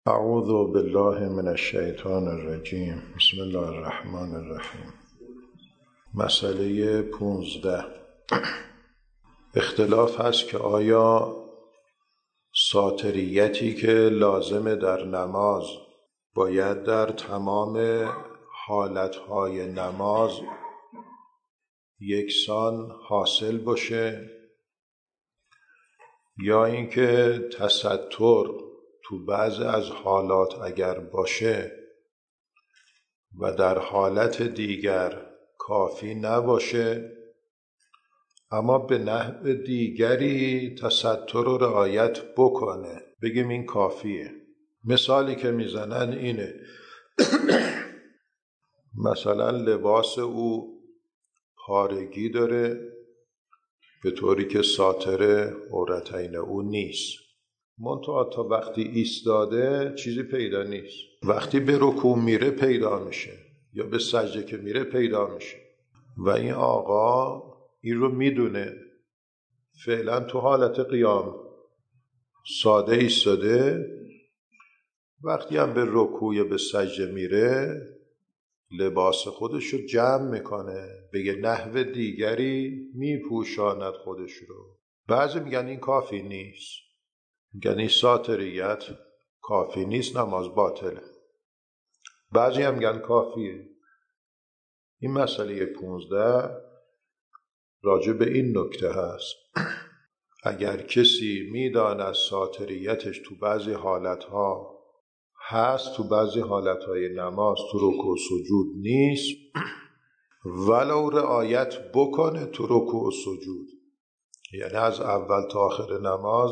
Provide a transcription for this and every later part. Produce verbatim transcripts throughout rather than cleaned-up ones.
اعوذ بالله من الشیطان الرجیم. بسم الله الرحمن الرحیم. مسئله پونزده. اختلاف هست که آیا ساتریتی که لازم در نماز باید در تمام حالتهای نماز یکسان حاصل باشه یا اینکه تستر تو بعض از حالات اگر باشه و در حالت دیگر کافی نباشه اما به نحو دیگری تستر رو رعایت بکنه، بگیم این کافیه. مثالی که میزنن اینه مثلا لباس او پارگی داره به طوری که ساتر عورتین او نیست، منتها تا وقتی ایستاده چیزی پیدا نیست، وقتی به رکوع میره پیدا میشه یا به سجده که میره پیدا میشه و این آقا این رو میدونه، فعلا تو حالت قیام ساده ایستاده، وقتی هم به رکوع یا به سجده میره لباس خودش رو جمع میکنه، به یه نحو دیگری میپوشاند خودش رو. بعضی میگن این کافی نیست، میگن این ساتریت کافی نیست، نماز باطله. بعضی هم میگن کافیه. این مسئله پونزده راجع به این نکته هست: اگر کسی میداند ساتریتش تو بعضی حالتها هست، تو بعضی حالتهای نماز تو رکوع و سجود نیست، ولو رعایت بکنه تو رکوع و سجود، یعنی از اول تا آخر نماز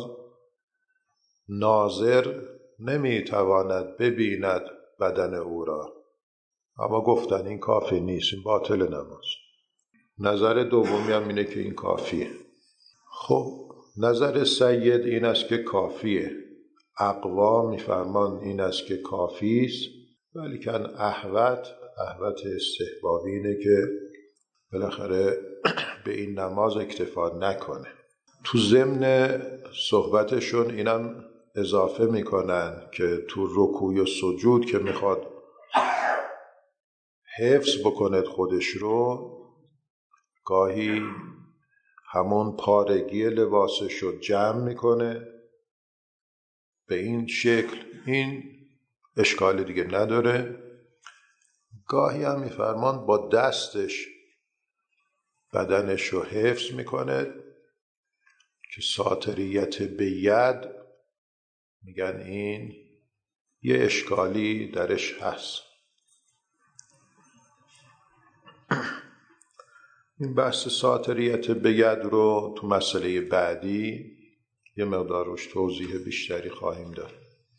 ناظر نمیتواند ببیند بدن او را، اما گفتن این کافی نیست، این باطل نماز. نظر دومی هم اینه که این کافیه. خب نظر سید این است که کافیه، اقوا میفرمان این است که کافی است، ولیکن احوط احوط استحبابی اینه که بالاخره به این نماز اکتفا نکنه. تو ضمن صحبتشون اینم اضافه میکنن که تو رکوع و سجود که میخواد حفظ بکند خودش رو، گاهی همون پارگی لباسش رو جمع میکنه به این شکل، این اشکال دیگه نداره. گاهی هم میفرمان با دستش بدنش رو حفظ میکنه که ساتریت به ید، میگن این یه اشکالی درش هست. این بحث ساتریت به ید رو تو مسئله بعدی یه مقدار روش توضیح بیشتری خواهیم داد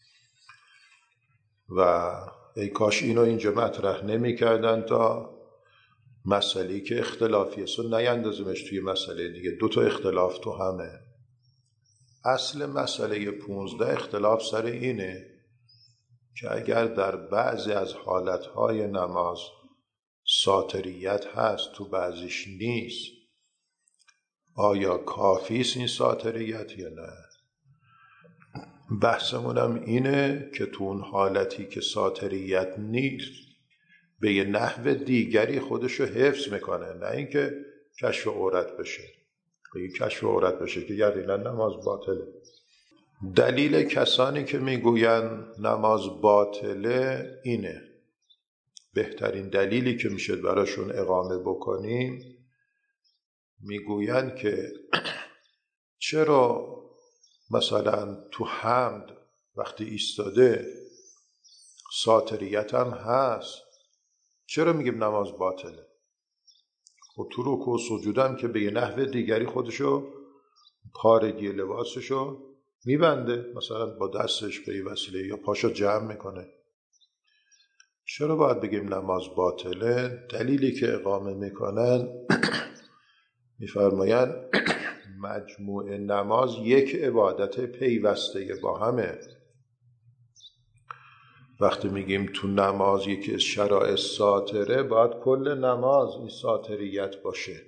و ای کاش اینو اینجا مطرح نمی کردن تا مسئله‌ای که اختلافیه سو نیندازیمش توی مسئله دیگه. دو تا اختلاف تو همه. اصل مسئله پونزده اختلاف سر اینه که اگر در بعضی از حالتهای نماز ساتریت هست تو بعضیش نیست، آیا کافی است این ساتریت یا نه؟ بحثمونم اینه که تو اون حالتی که ساتریت نیست به یه نحو دیگری خودشو حفظ میکنه، نه اینکه کشف عورت بشه. به کشف عورت بشه که یقینا نماز باطله. دلیل کسانی که میگوین نماز باطله اینه، بهترین دلیلی که میشه براشون اقامه بکنیم، میگوین که چرا مثلا تو حمد وقتی ایستاده ساتریت هم هست، چرا میگیم نماز باطله؟ خب تو رکوع و سجود هم که به یه نحو دیگری خودشو پارگی لباسشو میبنده، مثلا با دستش به یه وسیله یا پاشو جمع میکنه، چرا باید بگیم نماز باطله؟ دلیلی که اقامه میکنن میفرماین مجموع نماز یک عبادت پیوسته با همه. وقتی میگیم تو نماز یکی از شرایط ساتره، باید کل نماز این ساتریت باشه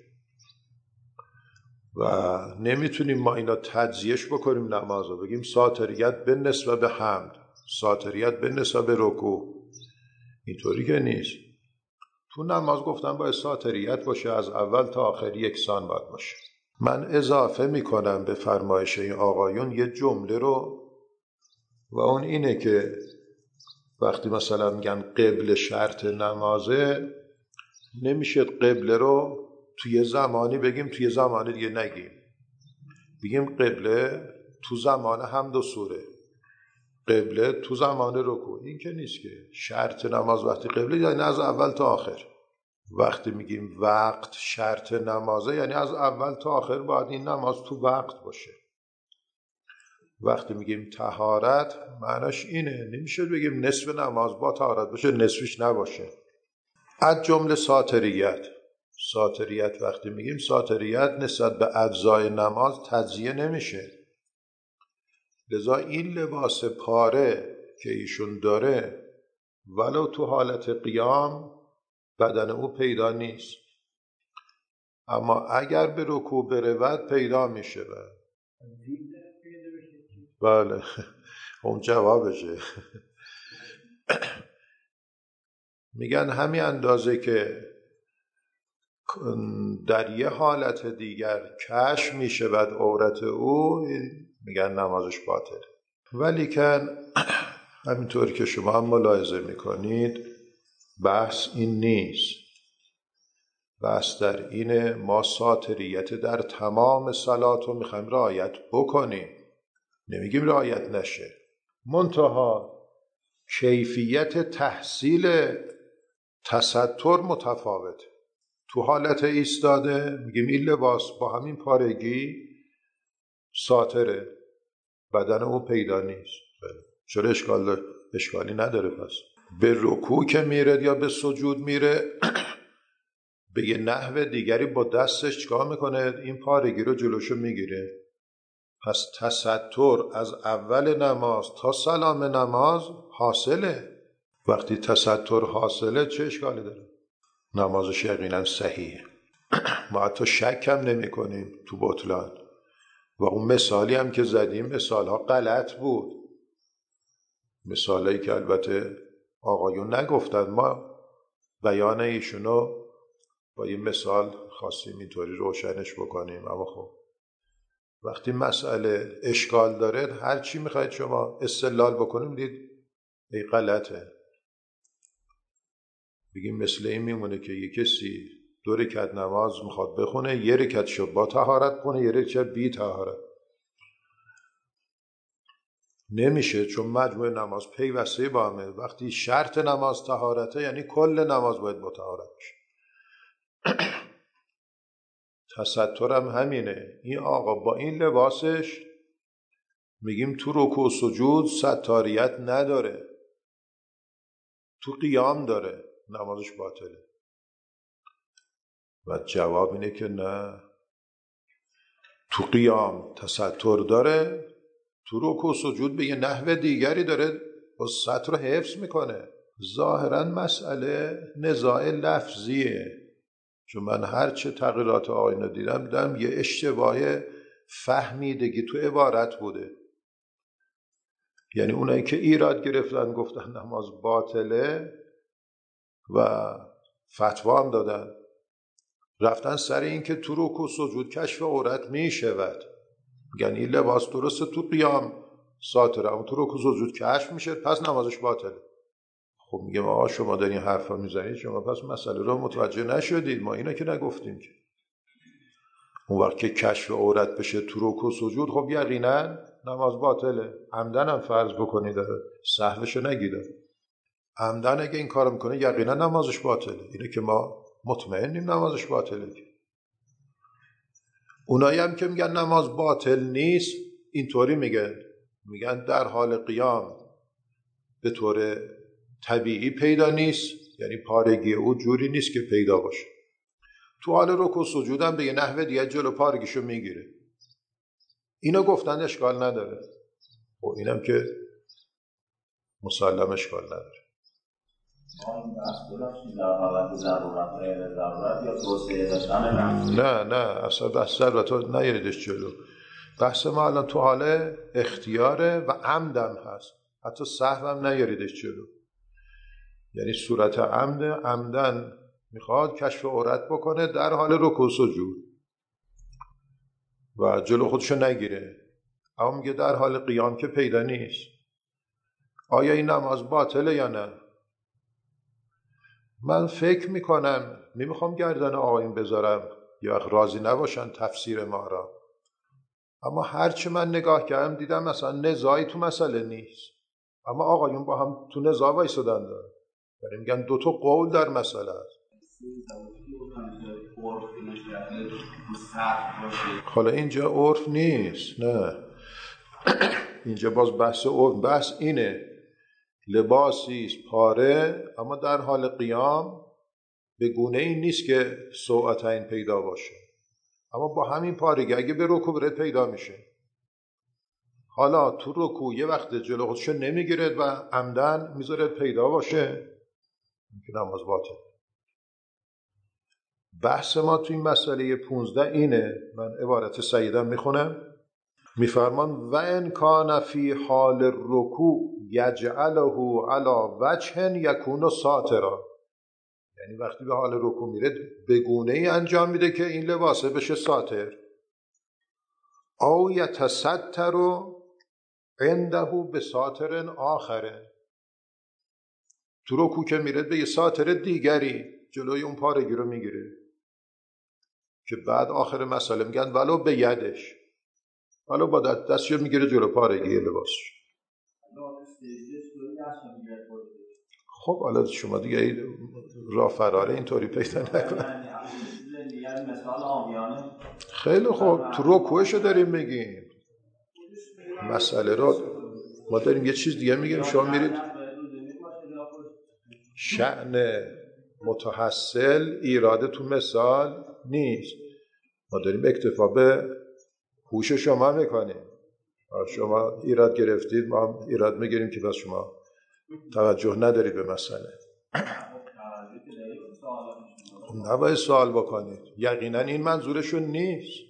و نمیتونیم ما اینا تجزیهش بکنیم نماز رو بگیم ساتریت به نسبت به حمد، ساتریت به نسبت رکوع. اینطوری که نیست. تو نماز گفتن باید ساتریت باشه، از اول تا آخر یکسان باید باشه. من اضافه میکنم به فرمایش این آقایون یه جمله رو، و اون اینه که وقتی مثلا میگن قبل شرط نمازه، نمیشه قبله رو توی زمانی بگیم توی زمانی دیگه نگیم. بگیم قبله تو زمان حمد و سوره، قبله تو زمان رکوع. این که نیست که شرط نماز وقتی قبله یعنی از اول تا آخر. وقتی میگیم وقت شرط نمازه یعنی از اول تا آخر باید این نماز تو وقت باشه. وقتی میگیم طهارت معناش اینه، نمیشه بگیم نصف نماز با طهارت باشه نصفش نباشه. از جمله ساتریت. ساتریت وقتی میگیم ساتریت نسبت به اجزای نماز تجزیه نمیشه. لذا این لباس پاره که ایشون داره ولو تو حالت قیام بدن او پیدا نیست، اما اگر به رکوع برود پیدا میشه. بله اون جوابشه. میگن همین اندازه که در یه حالت دیگر کشف میشه بعد عورت او، میگن نمازش باطله. ولی که همینطور که شما هم ملاحظه میکنید بحث این نیست. بحث در اینه ما ساتریت در تمام صلات رو میخوایم رعایت بکنیم، نمیگیم رعایت نشه. منتها کیفیت تحصیل تستر متفاوته. تو حالت ایستاده میگیم این لباس با همین پارگی ساتره، بدن او پیدا نیست. چرا اشکال داره؟ اشکالی نداره. پس به رکوع که میره یا به سجود میره به یه نحو دیگری با دستش چیکار میکنه؟ این پارگی رو جلوشو میگیره. پس تستر از اول نماز تا سلام نماز حاصله. وقتی تستر حاصله چه اشکالی داره؟ نمازش یقینا صحیحه. ما حتی شک هم نمی کنیم تو بطلان. و اون مثالی هم که زدیم مثال ها غلط بود، مثالایی که البته آقایون نگفتن، ما بیان ایشونو با یه مثال خواستیم اینطوری روشنش بکنیم. اما خب وقتی مسئله اشکال داره هر چی میخواید شما استدلال بکنیم دید ای غلطه. بگیم مثل این میمونه که یه کسی دو رکعت نماز میخواد بخونه، یه رکعت شو با طهارت کنه، یه رکعت بی طهارت. نمیشه، چون مجموع نماز پیوسته با همه. وقتی شرط نماز طهارته یعنی کل نماز باید با طهارت بشه. تسترم همینه. این آقا با این لباسش میگیم تو رکوع و سجود ستاریت نداره، تو قیام داره، نمازش باطله. و جواب اینه که نه، تو قیام تستر داره، تو رکوع و سجود به یه نحو دیگری داره با ستر رو حفظ میکنه. ظاهرا مسئله نزاع لفظیه، چون من هر چه تغییرات آینه دیدم دیدم یه اشتباه فهمیدگی تو عبارت بوده. یعنی اونایی که ایراد گرفتن گفتن نماز باطله و فتوا هم دادن، رفتن سر این که تو رکوع و سجود کشف عورت میشود. میگن این لباس درسته تو قیام ساتره اما تو رکوع و سجود کشف میشه پس نمازش باطله. خب میگم آقا شما دارین حرفا میزنید، شما پس مسئله رو متوجه نشدید. ما اینا که نگفتیم که. اون وقت که کشف عورت بشه تو رکوع و سجود خب یقینا نماز باطله. عمدن هم فرض بکنید سهوشو نگیده، عمدن اگه این کارو میکنه یقینا نمازش باطله. اینه که ما مطمئنیم نمازش باطله. اونایی هم که میگن نماز باطل نیست اینطوری میگن، میگن در حال قیام به طور طبیعی پیدا نیست، یعنی پارگی او جوری نیست که پیدا باشه. تو حال رکوع و سجود هم به یه نحوه دیگه جلو پارگیشو میگیره. اینو گفتن اشکال نداره. و اینم که مسلم اشکال نداره. نه نه اصلا بحث ضرورت رو نیاریدش جلو. بحث ما الان تو حال اختیاره و عمدم هست. حتی سهو هم نیاریدش جلو. یعنی صورت عمد عمدن میخواد کشف عورت بکنه در حال رکوع و سجود و جلو خودشو نگیره، اما میگه در حال قیام که پیدا نیست. آیا این نماز باطله یا نه؟ من فکر میکنم، نمیخوام گردن آقایون بذارم یا راضی نباشن تفسیر ما را، اما هرچی من نگاه کردم دیدم مثلا نزاعی تو مسئله نیست، اما آقایون با هم تو نزاع وایسادن دارن، یعنی میگن دو تا قول در مسئله است. حالا اینجا عرف نیست، نه اینجا باز بحث عرف، بحث اینه لباسی است پاره اما در حال قیام به گونه این نیست که سوءتین پیدا باشه، اما با همین پارگی اگه به رکوع بره پیدا میشه. حالا تو رکوع یه وقت جلو خودشو نمیگیرد و عمدن میذاره پیدا باشه، که نماز باطل. بحث ما تو این مسئله پونزده اینه، من عبارت سیدم میخونم، میفرمان و ان کان فی حال الرکوع یجعله علی وجه یکون ساترا، یعنی وقتی به حال رکوع میره به گونه ای انجام میده که این لباسه بشه ساتر. او یتستر عنده به ساتر آخره، تو رکوع که میره به یه ساتر دیگری جلوی اون پارگی رو میگیره که بعد آخر مسئله میگن ولو به یدش، ولو با دستش میگیره جلو پارگی لباسش. خب حالا شما دیگه راه فراره اینطوری پیدا نکن. خیلی خوب، تو رکوعشو داریم میگیم، مسئله رو ما داریم یه چیز دیگه میگیم، شما میرید شأن متحصل ایراده تو مثال نیست، ما داریم اکتفا به هوش شما میکنیم. شما ایراد گرفتید، ما هم ایراد میگیریم که بس شما توجه ندارید به مسئله. نباید سوال بکنید، یقینا این منظورشون نیست.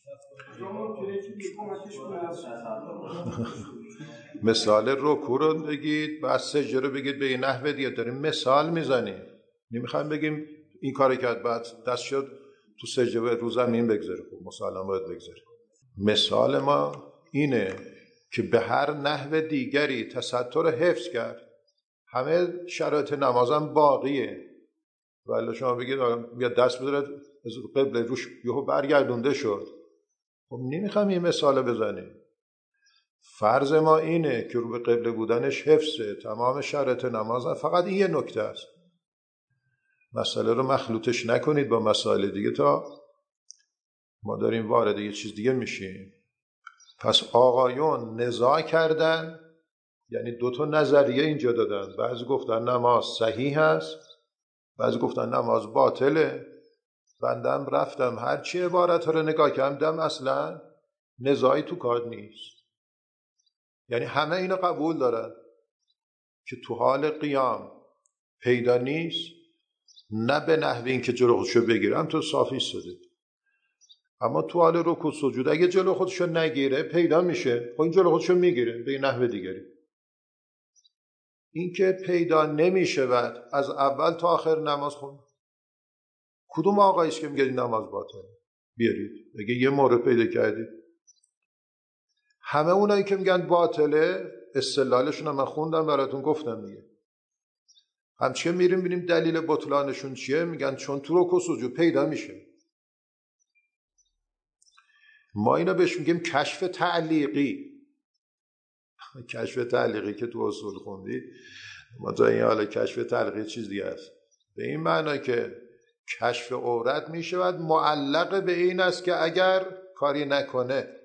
مثال رکوع رو بگید، بعد سجده رو بگید، به این نحوه دیگه داریم مثال میزنیم، نمیخوایم بگیم این کار کرد بعد دست شد تو سجده باید رو زمین بگذاره. خب مسلم باید بگذاره. مثال ما اینه که به هر نحو دیگری تستر حفظ کرد، همه شرایط نمازم باقیه، ولی شما بگید یا دست بدارد قبله روش یهو برگردونده شد، خب نمیخوام این مثال بزنیم. فرض ما اینه که رو به قبله بودنش حفظه تمام شرایط نمازم، فقط این یه نکته است. مسئله رو مخلوطش نکنید با مسائل دیگه تا ما داریم وارد یه چیز دیگه میشیم. پس آقایون نزاع کردن، یعنی دو تا نظریه اینجا دادن، بعضی گفتن نماز صحیح هست، بعضی گفتن نماز باطله. بندم رفتم هرچی عبارت رو نگاه کردم اصلا نزاعی تو کار نیست، یعنی همه اینو قبول دارن که تو حال قیام پیدا نیست، نه به نحوی این که جلو خودشو بگیرم تو صافی شده، اما تو حال رکوع سجود اگه جلو خودشو نگیره پیدا میشه، خب این جلو خودشو میگیره به این نحوه دیگری. این که پیدا نمیشه بعد از اول تا آخر نماز خون، کدوم آقاییست که میگه نماز باطله؟ بیارید اگه یه مورد پیدا کردید. همه اونایی که میگن باطله استدلالشون هم من خوندم براتون گفتم دیگه. همچه میریم ببینیم دلیل بطلانشون چیه، میگن چون تو رکوع سجود پیدا میشه. ما اینا بهش میگیم کشف تعلیقی. کشف تعلیقی که تو اصول خوندی، ما تا این حالا کشف تعلیقی چیز دیگه است، به این معنی که کشف عورت میشود معلق به این است که اگر کاری نکنه،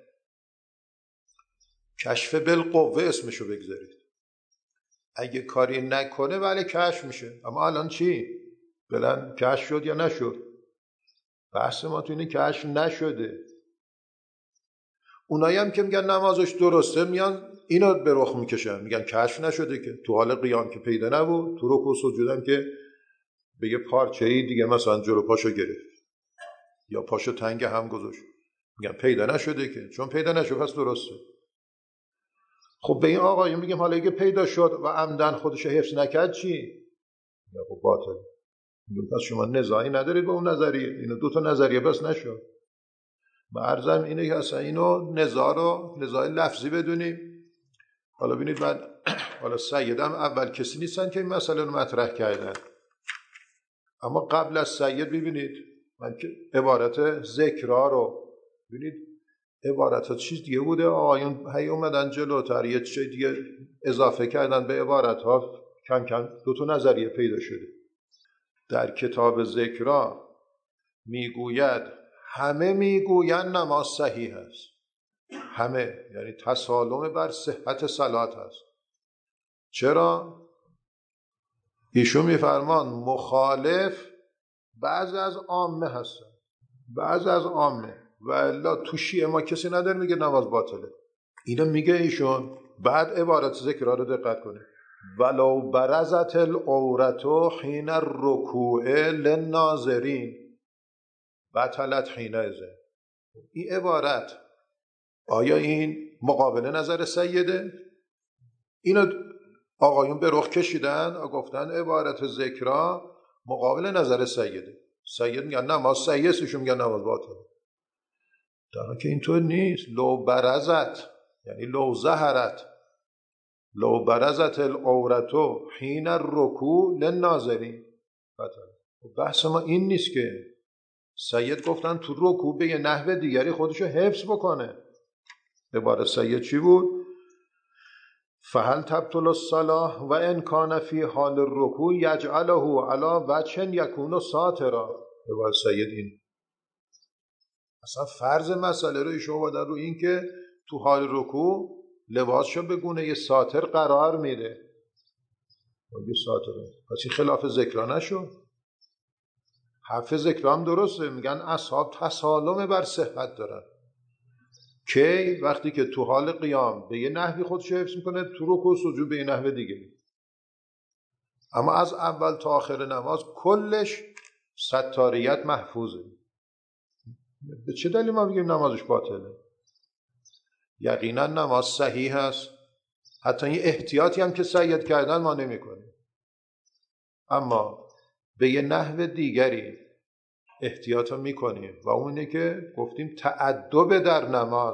کشف بالقوه اسمشو بگذارید، اگه کاری نکنه ولی کشف میشه. اما الان چی؟ بلن کشف شد یا نشد؟ بحث ما تو اینه کشف نشده. اونایی هم که میگن نمازش درسته میان اینو به رخ میکشن، میگن کشف نشده که تو حال قیام که پیدا نبود، تو رکوع سجودم که به یه پارچه‌ای دیگه مثلا جلو پاشو گرفت یا پاشو تنگ هم گذاشت، میگن پیدا نشده که، چون پیدا نشد پس درسته. خب به این آقایون میگیم حالا اگه پیدا شد و عمدن خودش حفظ نکرد چی؟ یا خب باطل. میگم پس شما نزاعی ندارید با اون نظریه، اینو دو تا نظریه بس نشد. مرزم اینه که اصلا اینو نزاع رو نزاع لفظی بدونیم. حالا ببینید من حالا سیدم اول کسی نیستن که این مسئله رو مطرح کردن، اما قبل از سید ببینید من که عبارت ذکرها رو ببینید، عبارت ها چیز دیگه بوده، آقایون هی اومدن جلوتر یه چیز دیگه اضافه کردن به عبارت ها، کم کم دو تا نظریه پیدا شده. در کتاب ذکرها میگوید همه میگوین نماز صحیح است، همه یعنی تسالم بر صحت صلات است. چرا؟ ایشون میفرمان مخالف بعض از عامه هستن، بعض از عامه، و الا تو شیعه ما کسی نداره میگه نماز باطله. اینو میگه ایشون. بعد عبارت ذکرها رو دقت کنه، ولو برزت العورت حین الرکوع للناظرین بطلت حینئذ. این عبارت آیا این مقابل نظر سیده؟ اینو آقایون به رخ کشیدن و گفتن عبارت ذکرها مقابل نظر سیده. سید میگن نماز صحیح است، ایشون میگن نماز باطله. در حالی که اینطور نیست. لو برزت یعنی لو ظهرت، لو برزت العورت حین الرکوع للناظرین بطلت. بحث ما این نیست که سید گفتن تو رکوع به یه نحو دیگری خودشو حفظ بکنه. عبارت سید چی بود؟ فهل تبطل الصلاة و ان کان فی حال الرکوع یجعله علی وجه یکون ساترا. عبارت سید این اصلا فرض مسئله رو ایشون آوردن رو این که تو حال رکوع لباسشو به گونه ساتر قرار میده. اگه ساتره پس این خلاف ذکرها نشد. حرف ذکرها هم درسته، میگن اصحاب تسالم بر صحت دارن. کی؟ وقتی که تو حال قیام به یه نحوی خودشو حفظ میکنه، تو رکوع سجود به یه نحو دیگه. اما از اول تا آخر نماز کلش ستاریت محفوظه. به چه دلیل ما بگیم نمازش باطله؟ یقینا نماز صحیح هست، حتی این احتیاطی هم که سید کردن ما نمی کنیم، اما به یه نحو دیگری احتیاط می کنیم و اونه که گفتیم تأدب در نماز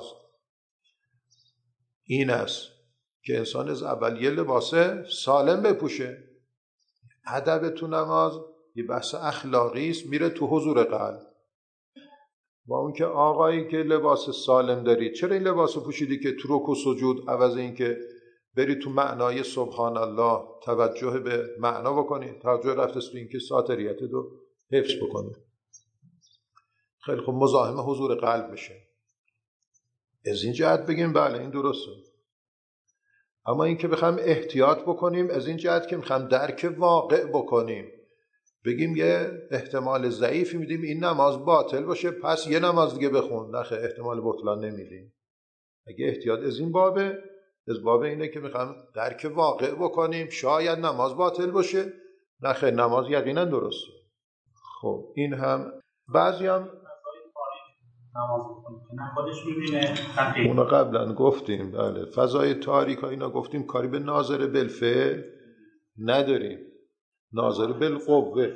این است که انسان از اول یه لباس سالم بپوشه. ادب تو نماز یه بحث اخلاقی است، میره تو حضور قلب. و اون که آقایی که لباس سالم داری، چرا این لباس پوشیدی که تو رکوع سجود عوض این که بری تو معنای سبحان الله توجه به معنا بکنی، توجه رفت است تو این که ساتریت رو حفظ بکنی. خیلی خوب، مزاحم حضور قلب بشه. از این جهت بگیم بله این درسته. اما این که بخوایم احتیاط بکنیم از این جهت که میخوایم درک واقع بکنیم، بگیم یه احتمال ضعیفی میدیم این نماز باطل باشه پس یه نماز دیگه بخون، نخه احتمال بطلان نمیدیم. اگه احتیاط از این بابه، از بابه اینه که میخوایم درک واقع بکنیم شاید نماز باطل باشه، نخه نماز یقینا درسته. خب این هم بعضی هم نماز بکنیم که نه خودش میبینه. اونو قبلا گفتیم بله، فضای تاریک ها اینا گفتیم کاری به ناظر بالفعل نداریم، ناظر بالقوه.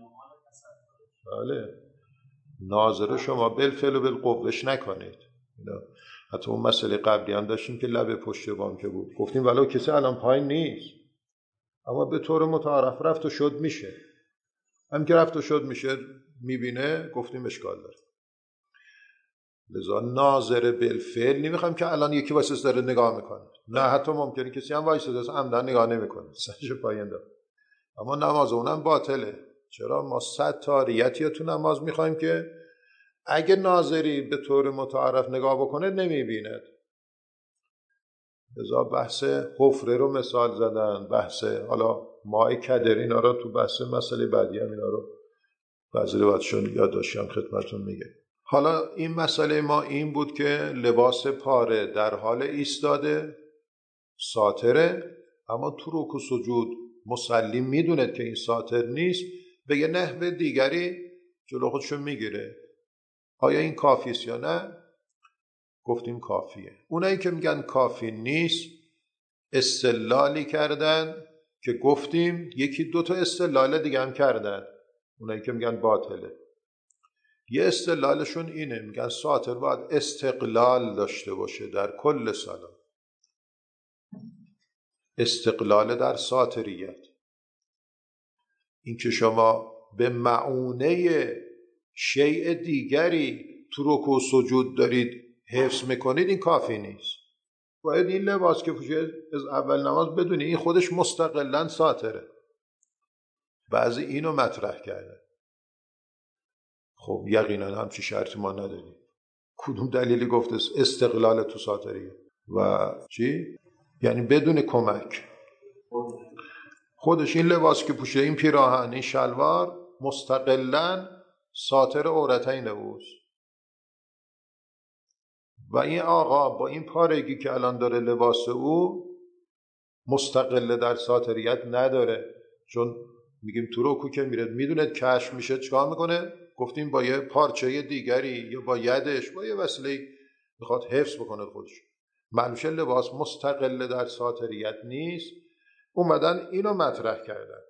بله ناظر شما بالفعل و بالقوهش نکنید. حتی اون مسئله قبلی هم داشتیم که لب پشت بام که بود، گفتیم ولو کسی الان پایین نیست اما به طور متعارف رفت و شد میشه، هم که رفت و شد میشه میبینه، گفتیم اشکال داره. لذا ناظر بالفعل نمیخوام که الان یکی واسه داره نگاه میکنه، نه حتی ممکنه کسی هم وایساده است عمدن نگاه نمیکنه سرش پایین داره، اما نماز اونم باطله. چرا؟ ما ستاریتی تو نماز میخوایم که اگه ناظری به طور متعارف نگاه بکنه نمیبیند. لذا بحث حفره رو مثال زدن، بحث حالا ماء کدر اینا رو تو بحث مسئله بعدی هم اینا رو بعضی روایتشون یاد داشتم خدمتتون میگه. حالا این مسئله ما این بود که لباس پاره در حال ایستاده ساتره، اما تو رکوع سجود مصلی میدونه که این ساتر نیست، به یه نحو دیگری جلو خودشو میگیره. آیا این کافی است یا نه؟ گفتیم کافیه. اونایی که میگن کافی نیست استدلالی کردن که گفتیم یکی دو تا استدلال دیگه هم کردن، اونایی که میگن باطله. یه استدلالشون اینه، میگن ساتر باید استقلال داشته باشه در کل صلات، استقلال در ساتریت. این که شما به معونه شیء دیگری تو رکوع و سجود دارید حفظ میکنید این کافی نیست. باید این لباس که پوشید از اول نماز بدونی این خودش مستقلاً ساتره. بعضی اینو مطرح کرده. خب یقینا همچی شرطی ما نداریم. کدوم دلیلی گفته استقلال تو ساتریه؟ و چی؟ یعنی بدون کمک خودش این لباس که پوشیده، این پیراهن، این شلوار مستقلاً ساتر عورتین اوست. و این آقا با این پارگی که الان داره لباس او مستقل در ساتریت نداره، چون میگیم تو رکوع که میره میدونه کشف میشه چیکار میکنه؟ گفتیم با یه پارچه دیگری یا با یدش با یه وسیله میخواد حفظ بکنه خودش. منشه لباس مستقل در ساتریت نیست. اومدن اینو مطرح کردن.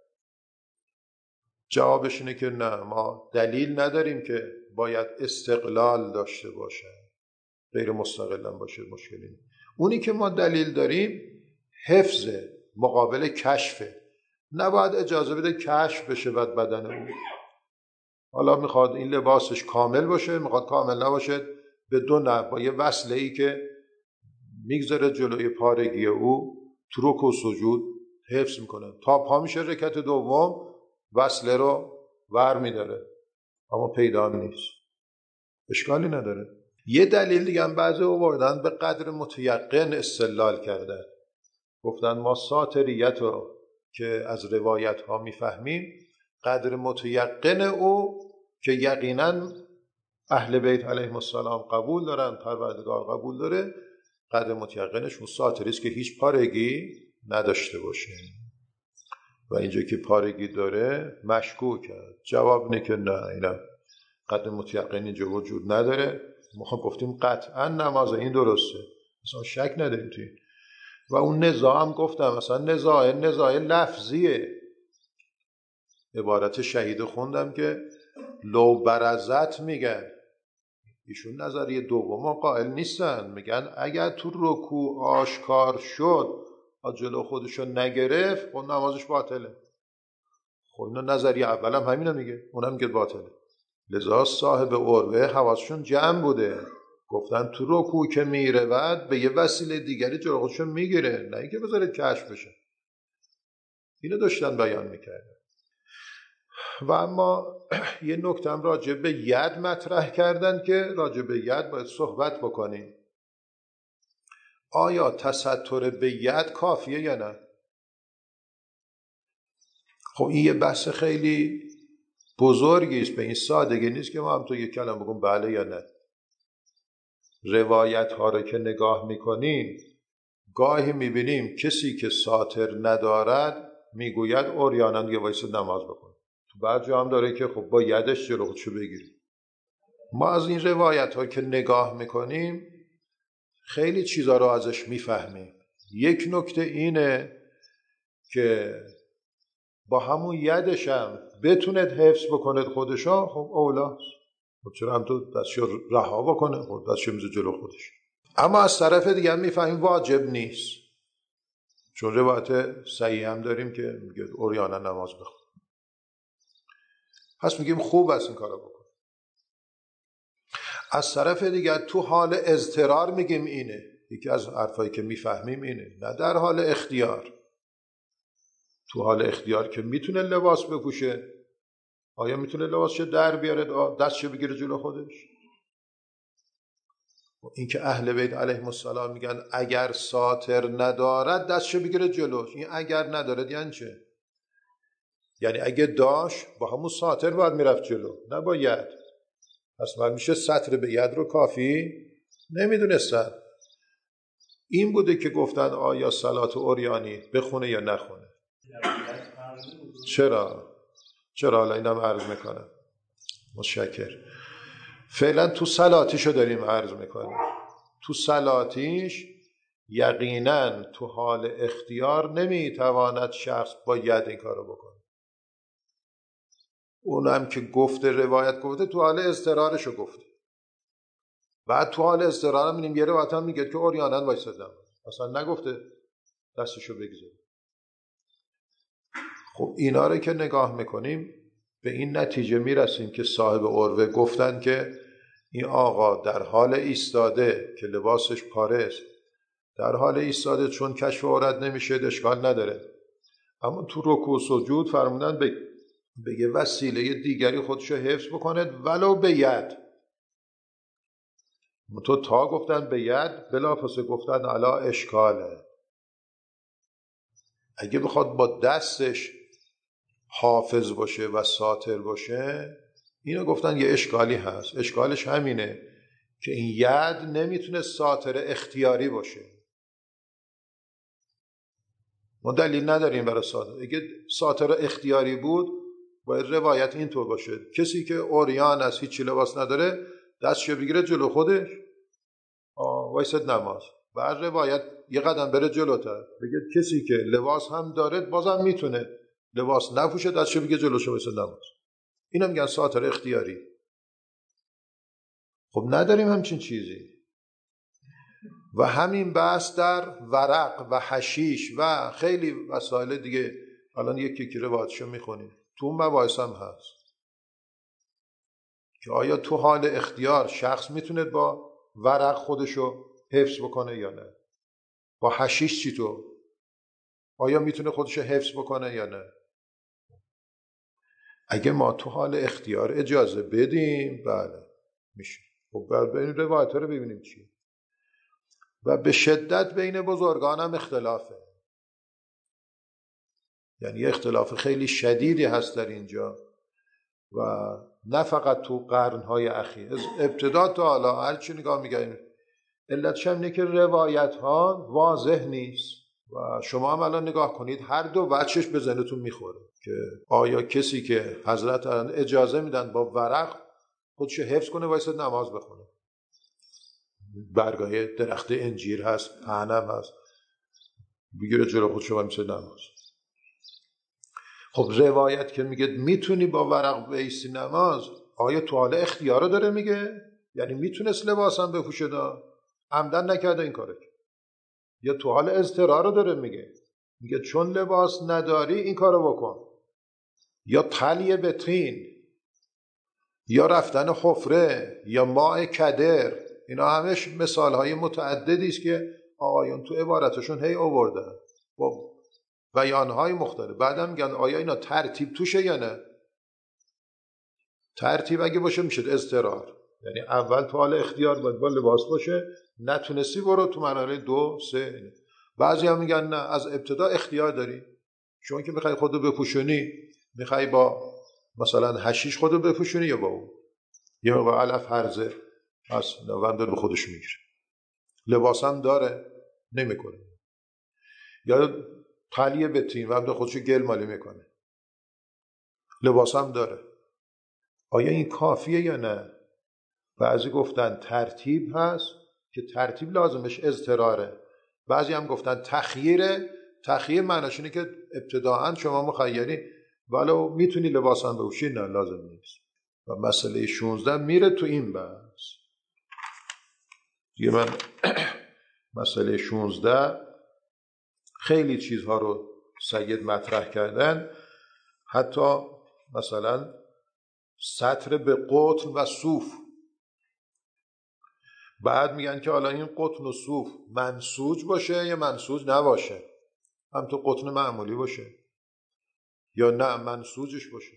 جوابش اینه که نه، ما دلیل نداریم که باید استقلال داشته باشه، غیر مستقلا باشه، مشکلی نیست. اونی که ما دلیل داریم حفظ مقابل کشفه. نباید اجازه بده کشف بشه بعد بدن اون. حالا میخواد این لباسش کامل باشه، میخواد کامل نباشه، به دو نحو با یه وصله ای که میگذاره جلوی پارگی او تو رکوع و سجود حفظ میکنه. تا پا میشه رکعت دوم وصله رو ور میداره اما پیدا نیست، اشکالی نداره. یه دلیل دیگه هم بعضی آوردن، به قدر متیقن استدلال کردن. گفتن ما ساتریت رو که از روایت ها میفهمیم قدر متیقن او که یقینا اهل بیت علیهم السلام قبول دارن، پروردگار قبول داره، قدر متیقنش اون ساتری است که هیچ پارگی نداشته باشه. و اینجا که پارگی داره مشکوکه. جواب اینه که نه، اینا قدر متیقن اینجا وجود نداره. ما گفتیم قطعا نماز این درسته، مثلا شک نداریم توی. و اون نزاع هم گفتم مثلا نزاع نزاع لفظیه. عبارت شهید خوندم که لو برزت میگن، ایشون نظریه دوم قائل نیستن، میگن اگر تو رکوع آشکار شد جلو خودشو نگرفت خب نمازش باطله. خب اینا نظریه اولم همینو میگه، اونم میگه باطله. لذا صاحب عروه حواسشون جمع بوده، گفتن تو رکوع که میره بعد به یه وسیله دیگری جلو خودشو میگیره، نه اینکه بذاره کشف بشه. اینو داشتن بیان میکردن. و اما یه نکته هم راجع به ید مطرح کردن که راجع به ید باید صحبت بکنیم. آیا تستر به ید کافیه یا نه؟ خب این یه بحث خیلی بزرگی است، به این سادگی نیست که ما هم تو یک کلمه بگم بله یا نه. روایت ها رو که نگاه میکنیم گاهی میبینیم کسی که ساتر ندارد میگوید عریانن دیگه وایسه نماز بکن. تو بعض جا هم داره که خب با یدش جلو خودشو بگیره. ما از این روایت ها که نگاه میکنیم خیلی چیزا رو ازش میفهمیم. یک نکته اینه که با همون یدش هم بتوند حفظ بکند خودشا، خب اولاست. خب چرا هم تو دستشو رها بکنه، خب دستشو میزه جلو خودش. اما از طرف دیگه هم میفهمیم واجب نیست، چون روایت صحیح هم داریم که میگه عریانا نماز بخون. پس میگیم خوب است این کارو بکن. از طرف دیگه تو حال اضطرار میگیم اینه، یکی از حرفایی که میفهمیم اینه، نه در حال اختیار. تو حال اختیار که میتونه لباس بپوشه، آیا میتونه لباسش در بیاره دستش بگیره جلو خودش؟ این که اهل بیت علیهم السلام میگن اگر ساتر ندارد دستش بگیره جلوش، این اگر ندارد یعنی چه؟ یعنی اگه داشت با همون ساتر باید میرفت جلو، نه با ید. پس من میشه سطر به ید رو کافی نمیدونستن. این بوده که گفتن آیا صلات عریانی بخونه یا نخونه. چرا؟ چرا حالا اینم عرض میکنم. متشکر. فعلا تو صلاتیشو داریم عرض میکنیم. تو صلاتیش یقیناً تو حال اختیار نمیتواند شخص باید این کارو بکنه. اونم که گفته روایت گفته تو حال اضطرارشو گفته. بعد تو حال اضطرار میبینیم یه روایت هم میگه که اوریانن وایسادم، اصلا نگفته دستشو بگذاره. خب اینا رو که نگاه میکنیم به این نتیجه میرسیم که صاحب عروه گفتن که این آقا در حال ایستاده که لباسش پاره است، در حال ایستاده چون کشف عورت نمیشه اشکال نداره، اما تو رکوع و سجود فرمودن به یه وسیله دیگری خودشو حفظ بکنه ولو به ید. تو تا گفتن به ید بلافاصله گفتن علا اشکاله. اگه بخواد با دستش حافظ باشه و ساتر باشه، اینو گفتن یه اشکالی هست. اشکالش همینه که این ید نمیتونه ساتر اختیاری باشه. ما دلیل نداریم برای ساتر. اگه ساتر اختیاری بود باید روایت اینطور باشه کسی که عریان است هیچ لباس نداره دستشو بگیره جلو خودش وایسد نماز. بعد روایت یه قدم بره جلوتر بگه کسی که لباس هم داره بازم میتونه لباس نپوشه دستشو بگیره جلوش وایسد نماز. اینا میگن ساتر اختیاری. خب نداریم همچین چیزی. و همین بحث در ورق و حشیش و خیلی مسائل دیگه الان یکی یکی روایتشو میخونیم تو اون مباحث هم هست که آیا تو حال اختیار شخص میتونه با ورق خودشو حفظ بکنه یا نه؟ با حشیش چی تو؟ آیا میتونه خودشو حفظ بکنه یا نه؟ اگه ما تو حال اختیار اجازه بدیم بله میشه. خب بعد این روایت رو ببینیم چیه. و به شدت بین بزرگان هم اختلافه، یعنی اختلاف خیلی شدیدی هست در اینجا و نه فقط تو قرنهای اخیر، از ابتدا تا حالا هر چی نگاه میگیم علتش هم اینه که روایت ها واضح نیست و شما هم الان نگاه کنید هر دو وجهش به ذهنتون میخوره که آیا کسی که حضرت اجازه میدن با ورق خودشو حفظ کنه وایساد نماز بخونه، برگای درخت انجیر هست پهنم هست بگیره جلو خودشو و میشه نماز. خب روایت که میگه میتونی با ورق بیستی نماز آیا تو حال اختیارو داره میگه؟ یعنی میتونست لباسم بپوشه دا عمدن نکرده این کارو، یا تو حال اضطرارو داره میگه میگه چون لباس نداری این کارو بکن، یا تلیه بطین یا رفتن حفره یا ماء کدر. اینا همش مثال های متعددی است که آقایون تو عبارتشون هی آوردن با بیان های مختلف. بعدم میگن آیا اینا ترتیب توشه یا نه؟ ترتیب اگه باشه میشه اضطرار، یعنی اول تو حال اختیار باید با لباس باشه، نتونستی برو تو مرحله دو سه. بعضی هم میگن نه از ابتدا اختیار داری، چون که میخوای خودو بپوشونی میخوای با مثلا حشیش خودو بپوشونی یا با اون یا با علف هرزه از نوندر به خودش میگیره، لباس هم داره نمیکنه، یا تلیه بتین و به خودشو گل مالی میکنه لباس هم داره. آیا این کافیه یا نه؟ بعضی گفتن ترتیب هست که ترتیب لازمش اضطراره، بعضی هم گفتن تخییره. تخییر معناش اینه که ابتداعا شما مخیری ولو میتونی لباس هم بپوشی نه لازم نیست. و مسئله شانزده میره تو این بحث دیگه. من مسئله شانزده خیلی چیزها رو سید مطرح کردن، حتی مثلا سطر به قطن و صوف. بعد میگن که حالا این قطن و صوف منسوج باشه یا منسوج نباشه، هم تو قطن معمولی باشه یا نه منسوجش باشه.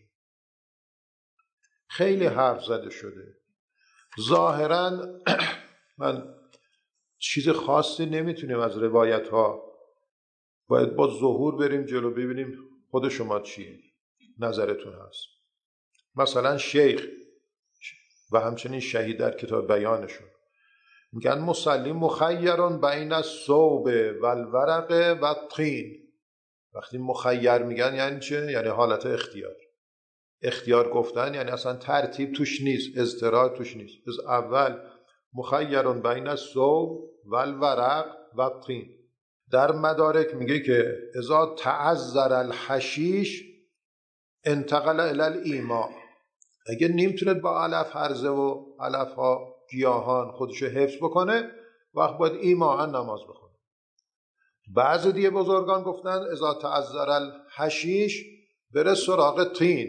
خیلی حرف زده شده. ظاهراً من چیز خاصی نمیتونیم از روایت ها، باید با ظهور بریم جلو ببینیم خود شما چیه نظرتون هست. مثلا شیخ و همچنین شهید در کتاب بیانشون میگن مصلی مخیرون بین الثوب و الورق و الطین. وقتی مخیر میگن یعنی چه؟ یعنی حالت اختیار. اختیار گفتن یعنی اصلا ترتیب توش نیست، اضطرار توش نیست. از اول مخیرون بین الثوب و الورق و الطین. در مدارک میگه که اذا تعذر الحشیش انتقل الی الایماء. اگه نمیتونه با علف هرزه و علف ها گیاهان خودشو حفظ بکنه وقت باید ایماء نماز بخونه. بعضی دیگه بزرگان گفتن اذا تعذر الحشیش بره سراغ طین،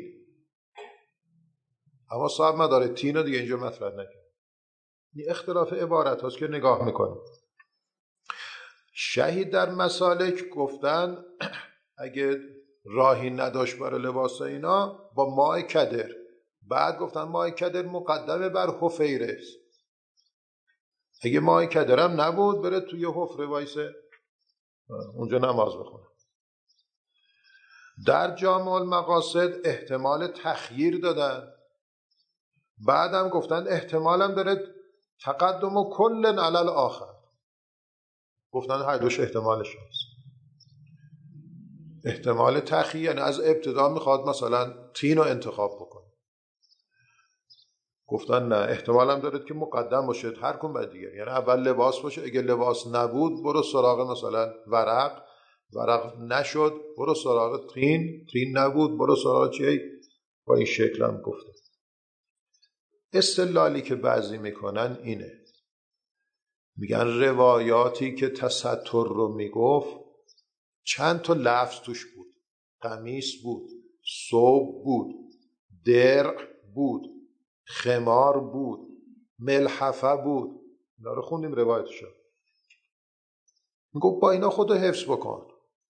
اما صاحب مدارک طین رو دیگه اینجا مطرح نکنه. این اختلاف عبارت هاست که نگاه میکنیم. شهید در مسالک گفتن اگه راهی نداشت برای لباس اینا با ماء کدر. بعد گفتن ماء کدر مقدمه بر حفیره است. اگه ماء کدر هم نبود بره توی حفره وایسه اونجا نماز بخونه. در جامع المقاصد احتمال تخییر دادن. بعدم گفتن احتمالم داره تقدم و کل علی الاخر. گفتن هر دوش احتمالش هست. احتمال تخییر یعنی از ابتدا میخواد مثلا تین رو انتخاب بکنه. گفتن نه، احتمالم داره که مقدم باشه هر کن بعد دیگر، یعنی اول لباس باشه. اگه لباس نبود برو سراغ مثلا ورق، ورق نشد برو سراغ تین، تین نبود برو سراغ چی. با این شکل هم گفته. استدلالی که بعضی میکنن اینه، میگن روایاتی که تستر رو میگفت چند تا لفظ توش بود. قمیص بود، ثوب بود، درع بود، خمار بود، ملحفه بود. اینا رو خوندیم روایتشو. میگفت با اینا خودو حفظ بکن.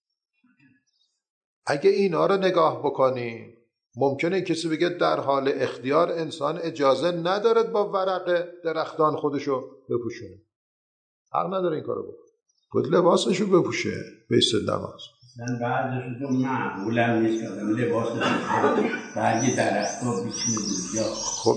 اگه اینا رو نگاه بکنی ممکنه کسی بگه در حال اختیار انسان اجازه ندارد با ورق درختان خودشو بپوشونه. حق نداره این کارو بکنه. باید لباسشو بپوشه به ایست نماز. من بعضشون تو معمولم نیست که آدم لباس بپوشه برگی درخت ها بیچینه بود. خب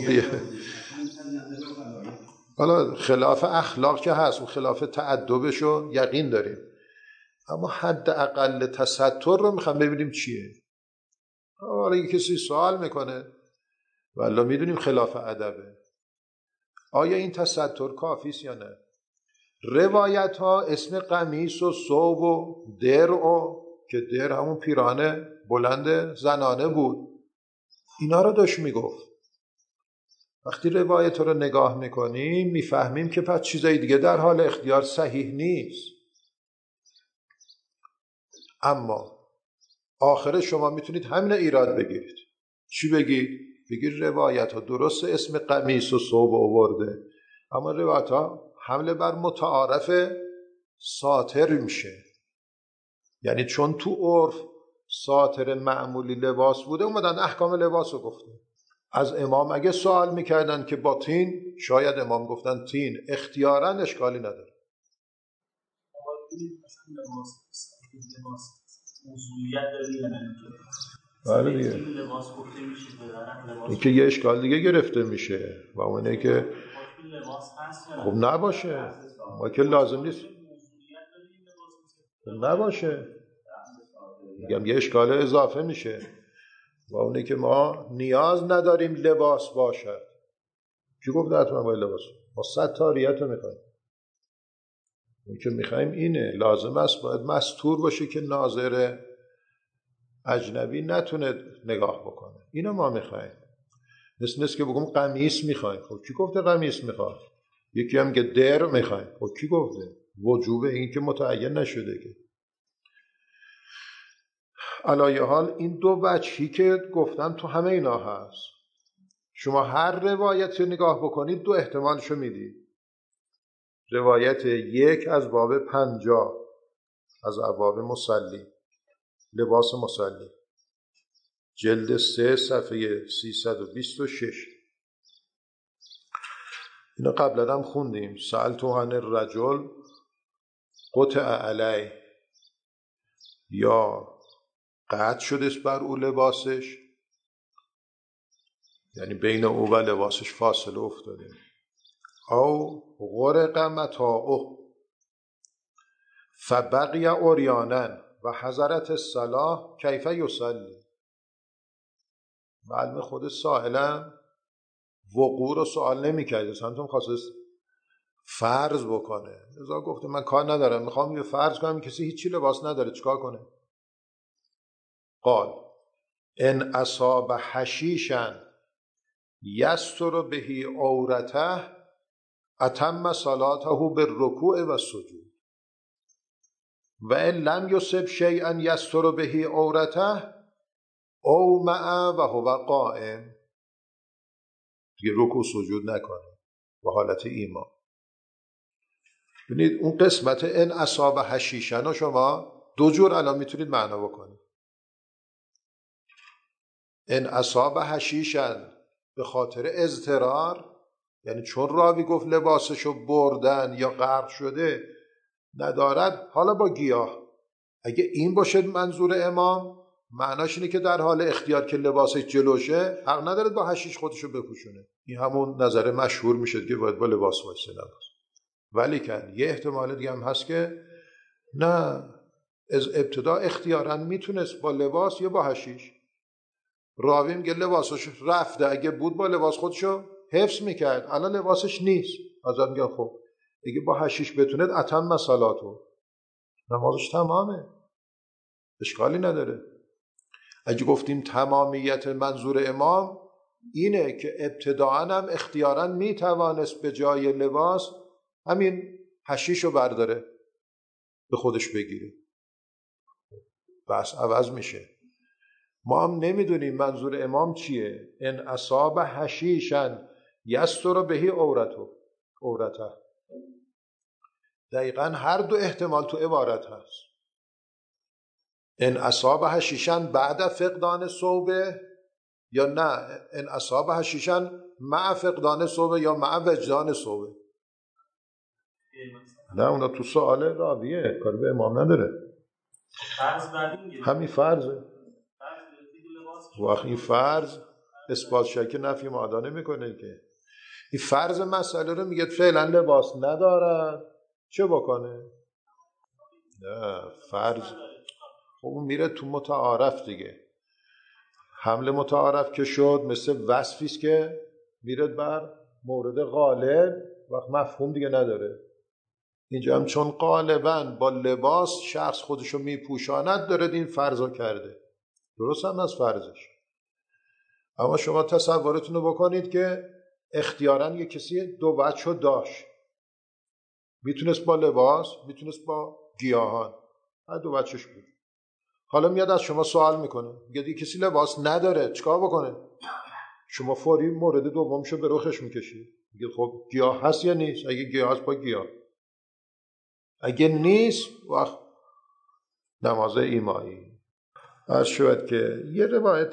حالا خلاف اخلاق که هست و خلاف تأدبشو یقین داریم، اما حد اقل تستر رو میخوام ببینیم چیه. حالا اگه کسی سوال میکنه والله میدونیم خلاف ادبه، آیا این تستر کافیست یا نه؟ روایت ها اسم قمیص و ثوب و درع و که درع همون پیرانه بلند زنانه بود اینا رو داشت میگفت. وقتی روایت رو نگاه میکنیم میفهمیم که پس چیزای دیگه در حال اختیار صحیح نیست. اما آخر شما میتونید همین ایراد بگیرید. چی بگید؟ بگید روایت ها درست اسم قمیص و ثوب آورده، اما روایت ها حمله بر متعارف ساتر میشه. یعنی چون تو عرف ساتر معمولی لباس بوده اومدن احکام لباس رو گفته. از امام اگه سوال میکردن که با تین، شاید امام گفتن تین اختیاراً اشکالی نداره. موضوعیت داره بله دیگه. لباس گفته میشه به این که یه اشکال دیگه گرفته میشه و اونه که خب نباشه ما که لازم نیست نباشه، میگم یه اشکال اضافه میشه و اونه که ما نیاز نداریم لباس باشد. کی گفت حتما باید لباس؟ ما ستاریت رو میخوایم. اون که میخوایم اینه لازم است باید مستور باشه که ناظر اجنبی نتونه نگاه بکنه. اینو ما میخوایم. مثل نیست که بگم قمیص میخوایم. خب کی گفته قمیص میخواد؟ یکی هم که در میخوایم. خب کی گفته؟ وجوب این که متعین نشده که. علایه حال این دو وجهی که گفتم تو همه اینا هست. شما هر روایتی رو نگاه بکنید دو احتمالشو میدید. روایت یک از باب پنجاه از ابواب مصلی، لباس مصلی، جلد سه صفحه سیصد و بیست و شش. اینو قبلا هم خوندیم. سألتو عن الرجل قطع علی، یا قطع شده بر او لباسش، یعنی بین او و لباسش فاصله افتاده، او غرق متاعه فبقی عریانا و حضرت الصلاة کیف یصلی. معلوم خود سائلم وقوع رو سوال نمی کرده، سمتون خواست فرض بکنه. لذا گفته من کار ندارم، میخوام یه فرض کنم کسی هیچی لباس نداره، چیکار کنه؟ قال ان اصاب حشیشا یستر بهی عورته اتم صلاته بالرکوع و السجود و ان لم یصب شیئا یستر بهی عورته او مع و هو قائم. دیگه رکوع سجود نکنه با حالت ایمان. ببینید اون قسمت ان اصاب حشیشن شما دو جور الان میتونید معنا بکنید. ان اصاب حشیشن به خاطر اضطرار، یعنی چون راوی گفت لباسشو بردن یا غرق شده ندارد، حالا با گیاه. اگه این باشه منظور امام، معناش اینه که در حال اختیار که لباسش جلوشه حق نداره با حشیش خودشو بپوشونه. این همون نظر مشهور میشه که باید با لباس وایسه لباس. ولی که یه احتمال دیگه هم هست که نه، از ابتدا اختیاراً میتونست با لباس یا با حشیش. راوی میگه لباسش رفته، اگه بود با لباس خودشو حفظ میکرد، الان لباسش نیست. ازت میگه خب اگه با حشیش بتوند اتم صلاتو، نمازش تمامه، اشکالی نداره. اگه گفتیم تمامیت منظور امام اینه که ابتداءً هم اختیاراً میتوانست به جای لباس همین حشیشو برداره به خودش بگیره، بس عوض میشه. ما هم نمیدونیم منظور امام چیه. ان اصاب حشیشن یستر بهی عورتو عورته، دقیقاً هر دو احتمال تو عبارت هست. ان اصاب حشیشن بعد فقدان ثوبه یا نه ان اصاب حشیشن مع فقدان ثوبه یا مع وجدان ثوبه. نه اونا تو سوال راویه، کاری به امام نداره. همین فرضه. وقت این فرض اثبات شک نفی معادا نمیکنه که. این فرض مسئله رو میگه فعلا لباس ندارن چه بکنه؟ نه فرض خب اون میره تو متعارف دیگه. حمل متعارف که شد مثل وصفیست که میره بر مورد غالب، وقت مفهوم دیگه نداره. اینجا هم چون غالباً با لباس شخص خودشو میپوشاند داره این فرضو کرده، درست هم از فرضش. اما شما تصورتون رو بکنید که اختیاراً یک کسی دو بچه داشت، میتونست با لباس میتونست با گیاهان، هر دو بچهش بود. حالا میاد از شما سوال میکنه، میگه یک کسی لباس نداره چیکار بکنه؟ شما فوری مورد دومشو به رخش میکشید، میگه خب گیاه هست یا نیست؟ اگه گیاه هست با گیاه، اگه نیست وقت نماز ایمایی. عرض شد که یه روایت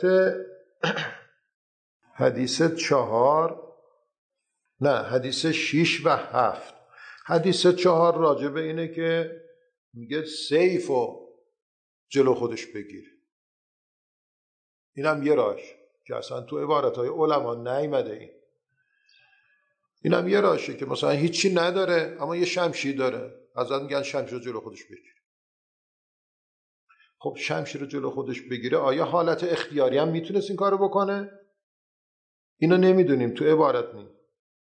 حدیث چهار نه حدیث شیش و هفت. حدیث چهار راجبه اینه که میگه سیفو جلو خودش بگیر. اینم یه راش که اصلا تو عبارتهای علما نیامده. این اینم یه راشه که مثلا هیچی نداره اما یه شمشیر داره، ازت میگن شمشیر رو جلو خودش بگیر. خب شمشیر رو جلو خودش بگیره، آیا حالت اختیاری هم میتونست این کارو بکنه؟ اینو نمیدونیم، تو عبارت نیست.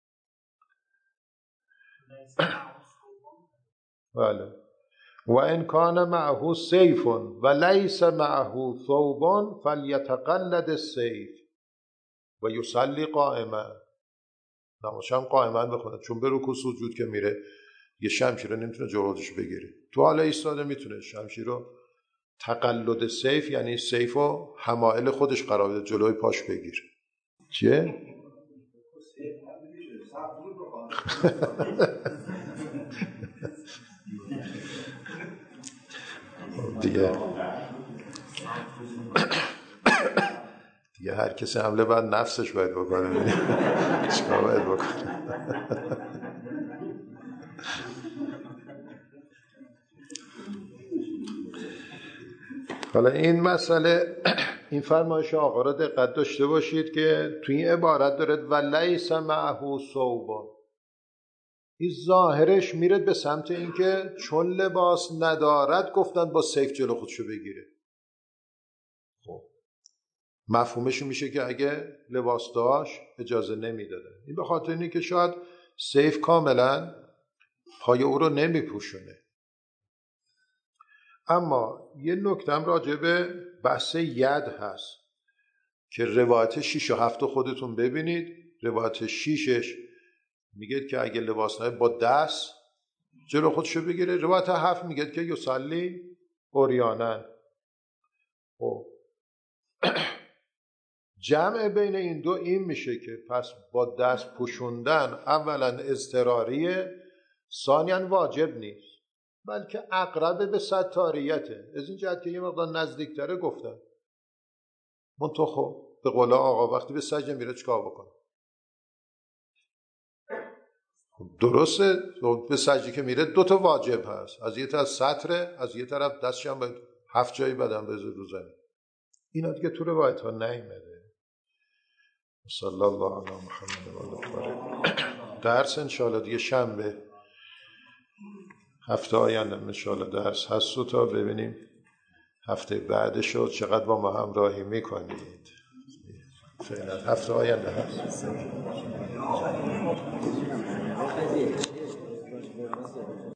بله. و ان کان معه سیف و لیس معه ثوب فلیتقلد السیف و یصلی قائما. نمازش هم قائما بخونه، چون به رکوع سجود که میره یه شمشیر رو نمیتونه جلوش بگیره. تو حال ایستاده میتونه شمشیر رو تقلد سیف، یعنی سیف رو حمائل خودش قرار بده جلوی پاش بگیر. چیه؟ دیگه دیگه هر کسی حمله باید نفسش باید بکنه. چیکار باید بکنه؟ حالا این مسئله، این فرمایش آقا را دقت داشته باشید که توی این عبارت داره و لیس معه ثوب. این ظاهرش میره به سمت این که چون لباس ندارد گفتن با سیف جلو خودشو بگیره. خب مفهومش میشه که اگه لباس داشت اجازه نمیداده. این به خاطر اینه که شاید سیف کاملا پای او رو نمیپوشونه. اما یه نکتم راجع به بحث ید هست که روایت شیش و هفت خودتون ببینید. روایت شیشش میگه که اگه لباس نهی با دست جلو خودشو بگیره. روایت هفت میگه که یصلی عریانن. خب جمع بین این دو این میشه که پس با دست پوشوندن اولا اضطراریه، ثانیاً واجب نیست، بلکه اقرب به ستاریته. از این جهت که یه مقدار نزدیکتره گفتن. منطقه خب به قول آقا وقتی به سجده میره چیکار بکنه؟ درسته به سجده که میره دو تا واجب هست، از یه طرف سطره، از یه طرف دستش هم باید هفت جایی بدن بذاره رو زمین. اینا دیگه تو روایت ها نیامده. صلی الله علی محمد و آله. درس انشاءالله دیگه شنبه هفته آینده انشاءالله درس هست و تا ببینیم هفته بعدش رو چقدر با ما همراهی میکنید. فعلا هفته آینده هست.